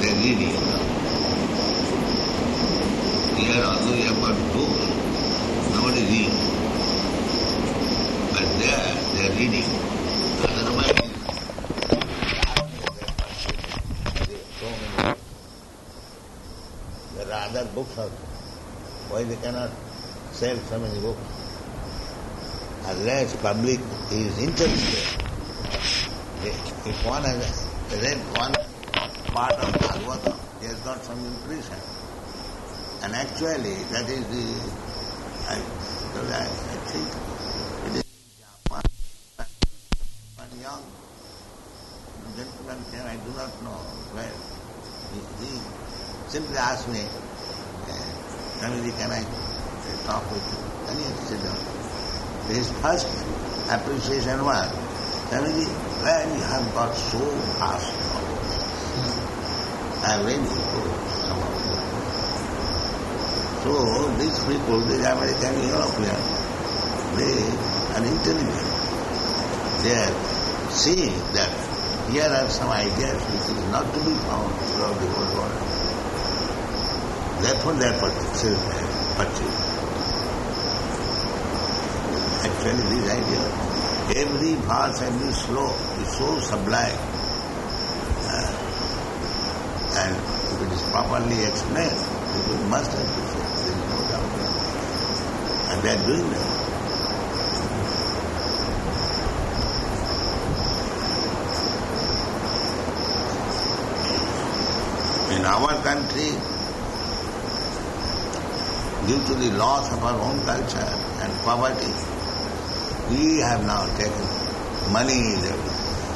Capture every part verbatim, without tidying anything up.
they are reading now. Here although you have got books, nobody reads. But there they are reading. Otherwise, there are other books also. Why they cannot sell so many books? Unless public is interested. If one has read one part of Bhagavatam, he has got some impression. And actually, that is the, I, because I, I think it is one, one young gentleman here, I do not know where. He, he simply asked me, Swamiji, can I talk with you? And he said, sit down. His first appreciation was, Swamiji, where you have got so vast knowledge. I am ready to go some of you. So these people, these American Europeans, they are intelligent. They are seeing that here are some ideas which is not to be found throughout the whole world. Therefore they are purchased. Actually these ideas, every verse, every slope is so sublime. Uh, and if it is properly explained, people must appreciate, there is no doubt. And they are doing that. In our country, due to the loss of our own culture and poverty, we have now taken money is everything.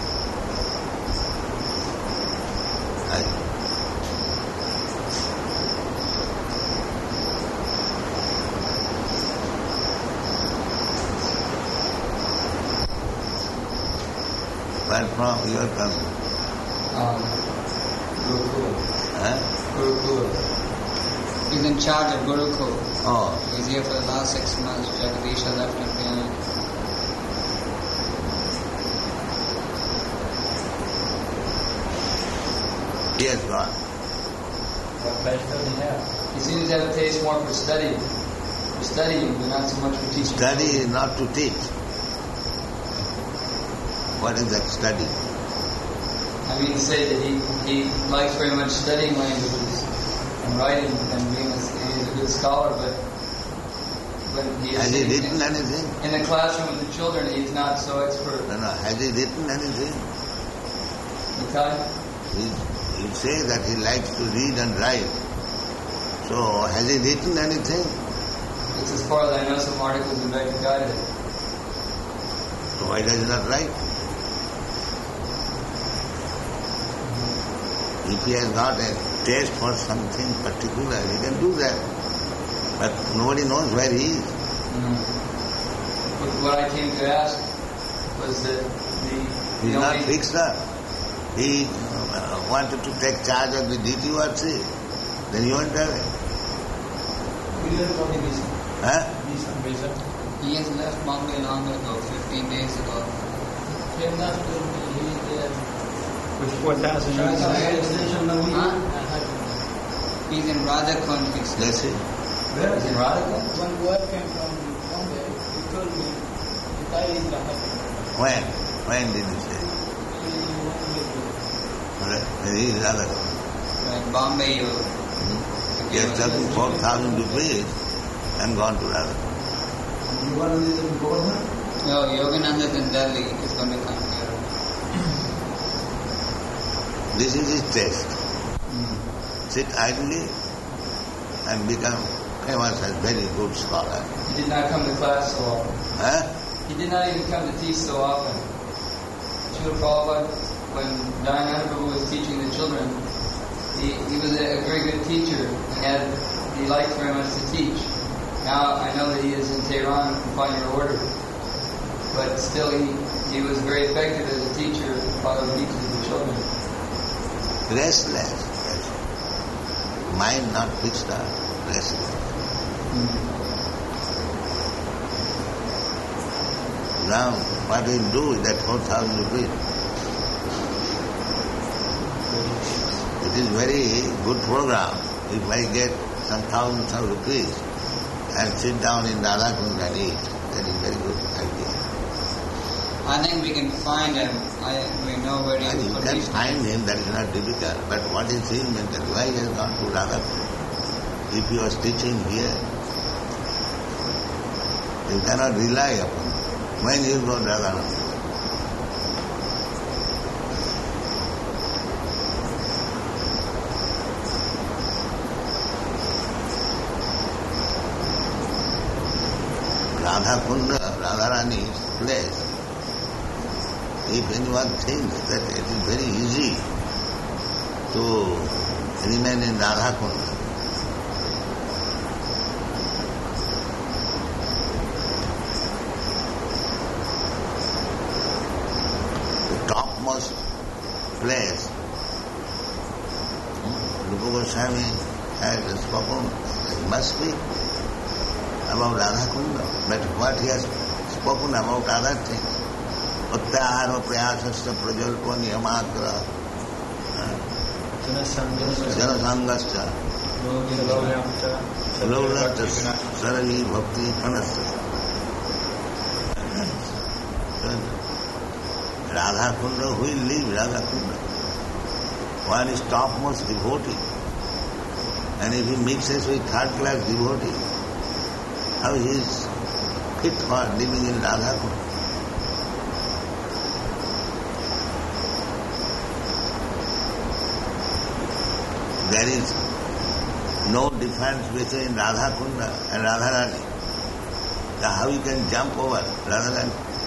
Where from you are coming? Um, Gurukul. Huh? Gurukul. He's in charge of Gurukul. Oh. He's here for the last six months. Jagdisha left him behind. He has gone. What taste does he have? He seems to have a taste more for studying. For studying, but not so much for teaching. Study is not to teach. What is that study? I mean to say that he, he likes very much studying languages and writing and being a, he's a good scholar, but when he has he written in, anything? In the classroom with the children, he's not so expert. No, no. Has he written anything? Okay. He, he says that he likes to read and write. So, has he written anything? It's as far as I know some articles in Vedanta. So why does he not write? If he has got a taste for something particular, he can do that. But nobody knows where he is. Mm. But what I came to ask was that the... He is the not only fixed up. He uh, wanted to take charge of the D T O R C. Then he went away. Huh? He has left Bombay long ago, fifteen days ago. With four thousand years. Huh? He's in Radhakund. That's it. Where is in Radhakund? One word came from Bombay. He told me the guy is Radhakund. When? When did he say? Where is Radhakund? Right, Bombay, you. Hmm? He has taken four thousand rupees and gone to Radhakund. No, Yogananda in Delhi is going to come here. This is his test. Mm. Sit idly and become famous as very good scholar. He did not come to class so often. Huh? He did not even come to teach so often. Srila Prabhupada, when Dayananda Prabhu was teaching the children, he, he was a, a very good teacher and had, he liked very much to teach. Now I know that he is in Tehran upon your order, but still he, he was very effective as a teacher while he teaches the children. Restless, restless. Mind not fixed up, restless. Mm-hmm. Now, what we'll do with that four thousand rupees? If it is very good program. If I get some thousands of rupees and sit down in Radha Kund and eat, that is very good idea. I think we can find him. I, we know where he And is. you but can he's- find him, that is not difficult. But what is his mentality? Why he has gone to Radha Kund? If he was teaching here, you cannot rely upon him. When you go to Radha Kund? Radha Kunda, Radharani's place. If anyone thinks that it is very easy to remain in Radha Kunda, the topmost place, Rupa Goswami has spoken, he must speak about Radha Kunda, but what he has spoken about other things, Uttahara Prayasasya Prajalpa Niyamagra Janasangascha Laulamcha Saravi Bhakti Pranasya. Radha Kunda, who will leave Radha Kunda? One is topmost devotee, and if he mixes with third class devotee, how he is fit for living in Radha Kunda? There is no difference between Radha Kunda and Radharani. Now how you can jump over Radharani?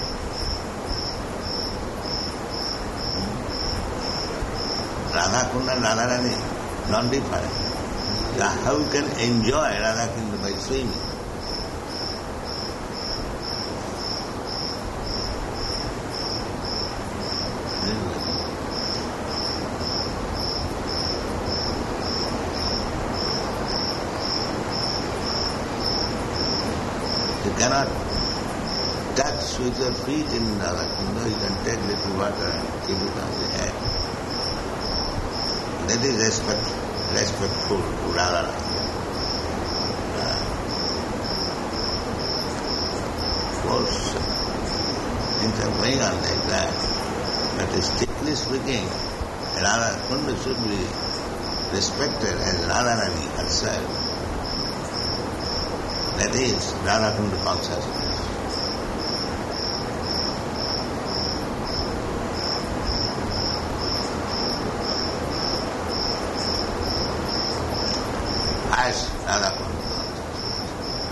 Radha Kunda and Radharani non-different. Now how you can enjoy Radha Kunda by swimming? You cannot touch with your feet in Radha Kunda. You can take little water and keep it on the head. That is respect, respectful to Radha. Uh, of course, things are going on like that. But strictly speaking, Radha Kunda should be respected as Radharani herself. That is Radha Kunda consciousness. As Radha Kunda consciousness.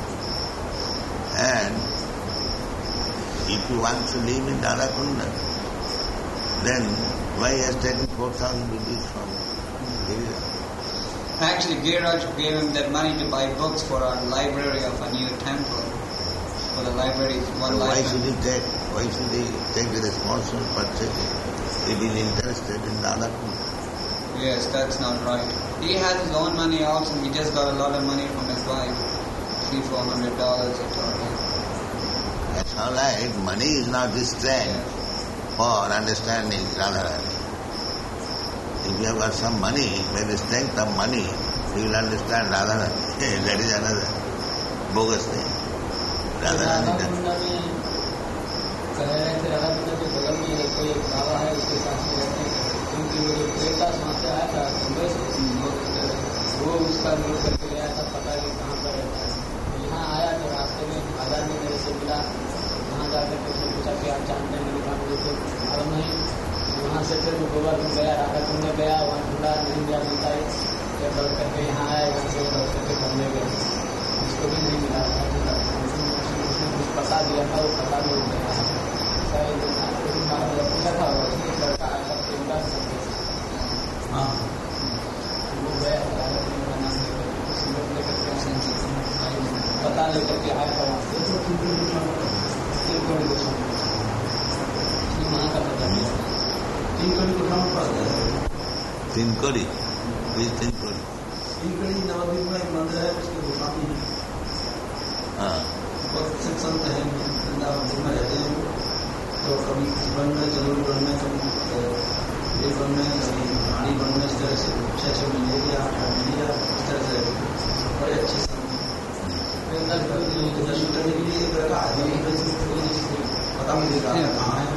And if you want to live in Radha Kunda, then why he has taken four thousand rupees from Giriraj? Actually, Giriraj gave him that money to buy books for our library of a new temple. For the library, one So why library. should he take, why should he take the responsibility for purchasing if he is interested in Radha Kunda? Yes, that's not right. He has his own money also. He just got a lot of money from his wife. Three, four hundred dollars or something. That's all right. Money is not the strength for understanding Radharani. If you have got some money, by the strength of money, you will understand Radharani. That is another bogus thing. Radharani Radha does. कुंडा में कह रहे थे राधा कुंडा के बगल में एक कोई एक बाबा है, उसके साथ में रहते हैं, क्योंकि वो जो प्रेमदास वहाँ से आया था मुंबई से, वो उसका नोट करके गया था पता कि कहाँ पर रहता है। तो यहाँ आया तो रास्ते में आधार में मेरे से मिला, वहाँ जाकर के उसने पूछा कि आप जानते हैं, मैंने कहा मुझे तो मालूम नहीं। वहाँ से फिर वो गोवर्धन गया, राधा कुंड में गया, वहाँ ढूंढा नहीं मिला, मिलता है फिर लौट करके यहाँ आया, यहाँ से लौट करके करने गए, उसको भी नहीं मिला राधा कुंड। उसने कुछ पता दिया था, वो पता नहीं हो गया। पूछा था एक लड़का आया था प्रेमदास संदेश, हाँ वो गया राधा कुंड का नाम लेकर उसी लोग लेकर के पता लेकर के आया था वहाँ से तीन करोड़ गोस्वामी वहाँ का पता नहीं तीन करोड़ गोस्वामी पास गया। Tinkori. Who is Tinkori? तीनकड़ी Nabadwip में एक मंदिर है, उसके गोस्वामी हैं। हाँ. बहुत सिख संत हैं, वृंदावन में रहते हैं। तो कभी वन में जरूर वन में कभी मंदिर बनने कभी गाड़ी बनने इस तरह से अच्छे अच्छे मिले या मिले इस तरह से बड़े अच्छे से दर्शन करने के लिए एक रखा है पता मिलेगा कहाँ है।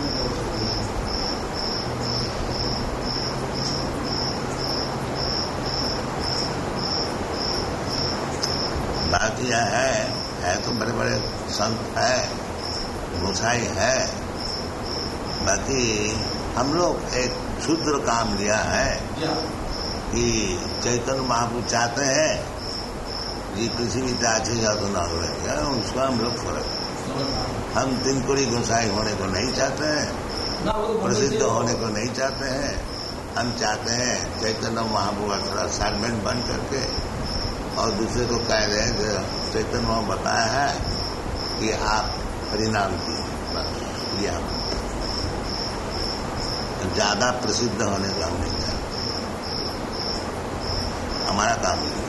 बात यह है है तो बड़े बड़े संत है, गोसाई है, बाकी हम लोग एक क्षुद्र काम लिया है कि चैतन्य महाप्रभु चाहते हैं ये पृथ्वी चाचेगा तो ना रहेगा, उसका हम लोग फर्क। हम तिनकुरी गोसाई होने को नहीं चाहते हैं, प्रसिद्ध होने को नहीं चाहते हैं। हम चाहते हैं चैतन्य महाप्रभु का थोड़ा सर्वेंट बन करके और दूसरे को कह रहे हैं कि चैतन्य महाप्रभु बताया है कि आप परिणाम की बस ये हम ज्यादा प्रसिद्ध होने का हम नहीं चाहते, हमारा काम नहीं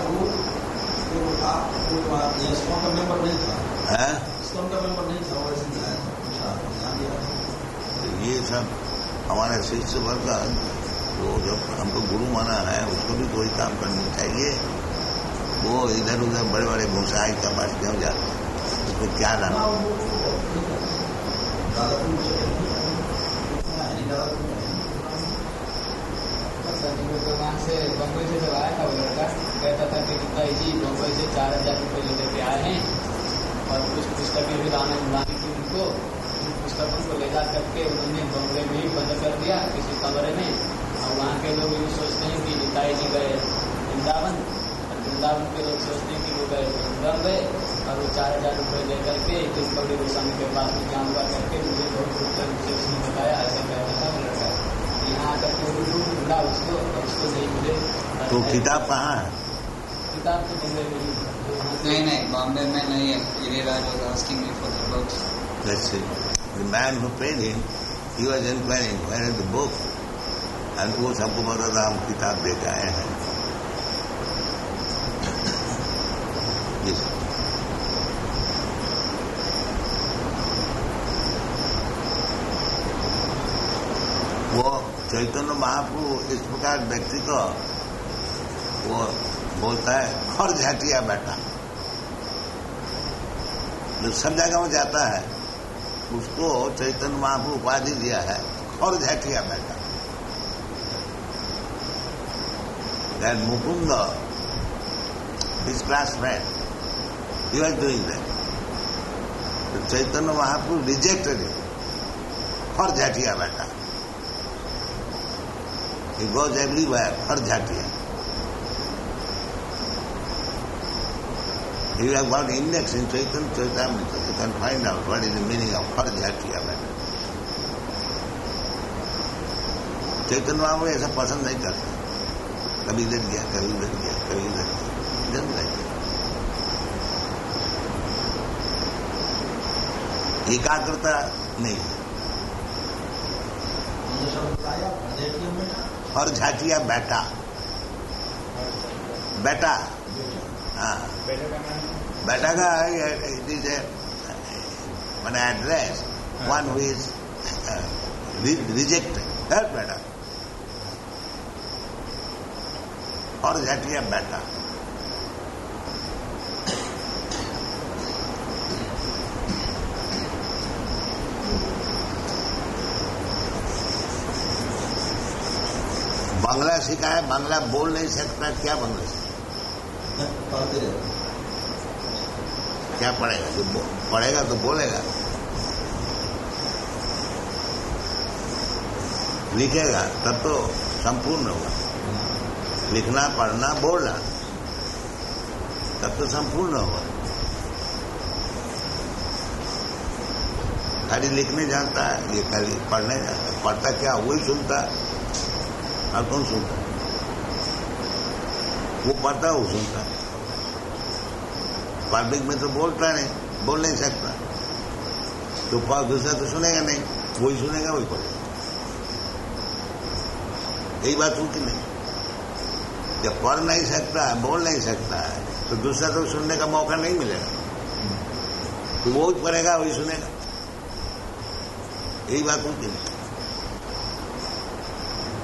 है। ये सब हमारे शिष्य वर्ग वो जब हमको गुरु माना है उसको भी कोई काम करनी चाहिए। वो इधर उधर बड़े बड़े गोसाई का पास क्यों जाते हैं, उसको क्या डालना। भगवान से बम्बई से जब आया था वो लड़का कहता था कि गीता जी बम्बई से चार हजार रुपये लेकर के आए हैं और कुछ पुस्तकें भी लाने लानी थी उनको। उन पुस्तकों को ले जा करके उन्होंने बम्बई में ही बंद कर दिया किसी कमरे में। और वहाँ के लोग ये सोचते हैं कि गीता जी गए वृंदावन, वृंदावन के लोग सोचते हैं कि वो गए बम्बई और वो चार हजार रुपये लेकर के किस कबीर गोस्वामी के पास में जान हुआ करके मुझे बहुत कुछ उसने बताया ऐसा कहता था वो लड़का। यहाँ आकर के ढूंढा उसको और उसको नहीं मिले। तो किताब कहाँ है? किताब तो बम्बई में नहीं नहीं बॉम्बे में नहीं है। Giriraj was asking me for the books. Let's see. The man who paid him, he was inquiring where is the book, and वो सबको पता था हम किताब दे के आए हैं। Yes. वो चैतन्य महाप्रभु इस प्रकार व्यक्ति को वो बोलता है खर झाटिया बेटा। जो सब जगह में जाता है उसको चैतन्य महाप्रभु उपाधि दिया है खर झाटिया बेटा। That Mukund his classmate he was doing that. तो चैतन्य महाप्रभु रिजेक्टेड हिम खर झाटिया बेटा। He goes everywhere for Jatiya. You have got index in Chaitanya Charitamrita. You can find out what is the meaning of for Jatiya. Chaitanya Mahaprabhu ऐसा पसंद नहीं करता, कभी इधर गया कभी उधर गया कभी इधर गया, इधर नहीं। एकाग्रता नहीं है। और झाटिया बेटा बेटा हाँ बेटा का it is one address one who is rejected that बेटा और झाटिया बेटा। बांग्ला सीखा है, बांग्ला बोल नहीं सकता, क्या बांग्ला सीखा? क्या पढ़ेगा? जो पढ़ेगा तो बोलेगा, लिखेगा तब तो संपूर्ण होगा। लिखना पढ़ना बोलना तब तो संपूर्ण होगा। खाली लिखने जानता है, ये खाली पढ़ने जानता है। पढ़ता क्या वही सुनता है, और कौन सुनता है? वो पढ़ता है वो सुनता है। पब्लिक में तो बोलता नहीं, बोल नहीं सकता, तो दूसरा तो सुनेगा नहीं, वही सुनेगा वही पढ़ेगा। यही बात होती नहीं। जब पढ़ नहीं सकता है, बोल नहीं सकता है, तो दूसरा तो सुनने का मौका नहीं मिलेगा, तो वो ही पढ़ेगा वही सुनेगा। यही बात होती नहीं।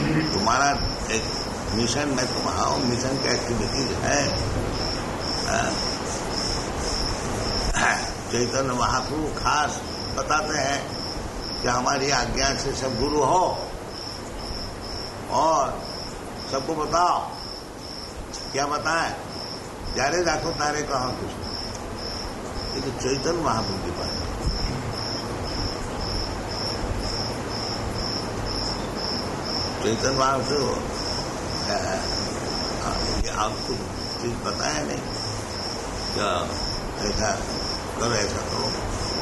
तुम्हारा एक मिशन में तुम्हारा मिशन की एक्टिविटीज है। चैतन्य महाप्रभु खास बताते हैं कि हमारी आज्ञा से सब गुरु हो और सबको बताओ। क्या बताएं? जारे राखो तारे कहाँ कुछ। ये तो चैतन्य महाप्रभु की बात है। चैतन्य महाप्रभु ये आपको चीज बताया नहीं क्या? ऐसा करो, ऐसा करो।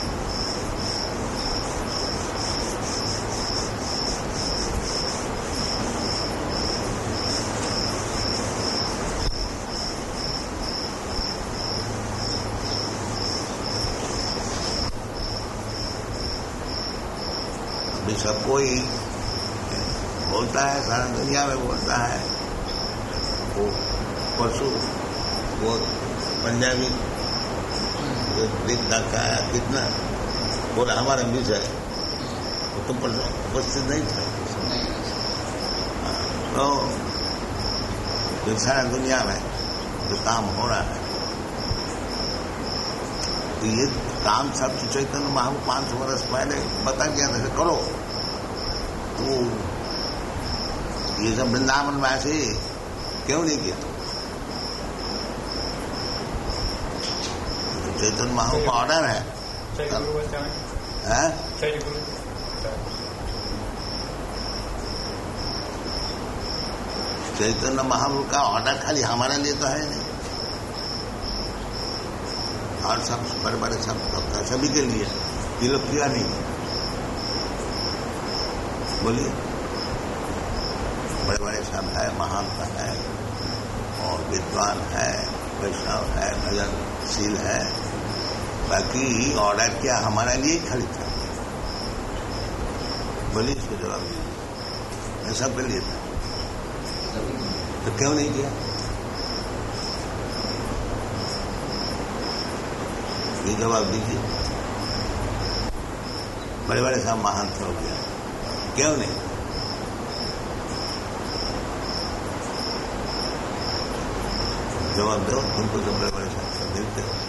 अभी सब कोई बोलता है, सारा दुनिया में बोलता है। वो परसों वो पंजाबी दिख का है कितना बोला हमारा बीच है, वो तुम पर उपस्थित नहीं था। तो सारा दुनिया में जो काम हो रहा है, तो ये काम सब चैतन्य महाप्रभु पांच सौ वर्ष पहले बता गया था, करो। तो ये सब वृंदावन में ऐसे क्यों नहीं किया? तो चैतन्य महाप्रभु का ऑर्डर है। चैतन्य महाप्रभु का ऑर्डर खाली हमारे लिए तो है नहीं, और सब बड़े बड़े सब सभी के लिए। ये लोग किया नहीं, बोलिए। बड़े बड़े सब है, महानता है और विद्वान है, वैष्णव है, भजनशील है। बाकी ऑर्डर क्या हमारे लिए ही खाली था? बोलिए, इसको जवाब दीजिए। सबके लिए था, तो क्यों नहीं किया? ये जवाब दीजिए। बड़े बड़े सब महान हो गया, क्यों नहीं? जवाब दो। तुमको तो बड़े बड़े सब मिलते हो।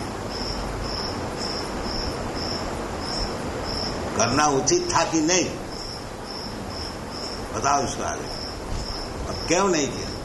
करना उचित था कि नहीं? बताओ इसको आगे। अब क्यों नहीं किया?